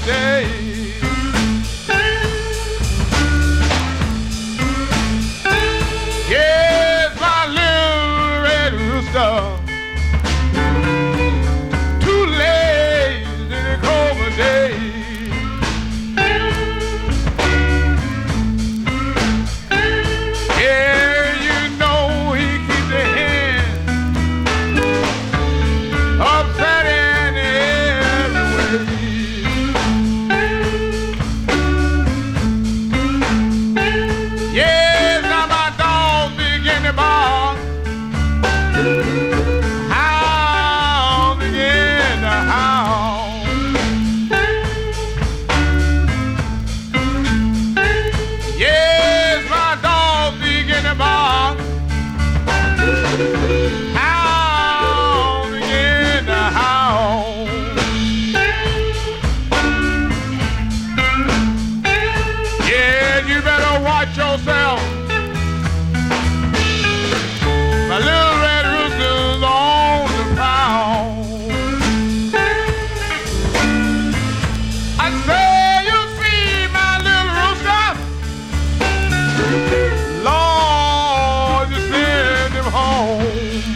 day. Yes, my little red rooster. Too late in the cold day. Yeah, you know he keeps the hen upside in every way. Yes, now my dog begin to bark. Howl begin to howl. Yes, my dog begin to bark. Howl begin to howl. Yeah, you better watch yourself. My little red rooster's on the prowl. I say you see my little rooster. Lord, you send him home.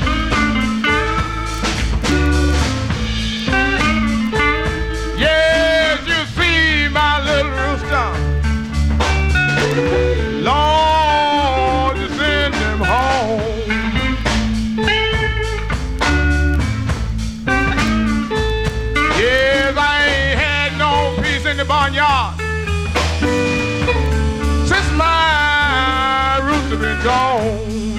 Yes, you see my little rooster. Lord, you send him home. Yes, I ain't had no peace in the barnyard since my rooster been gone.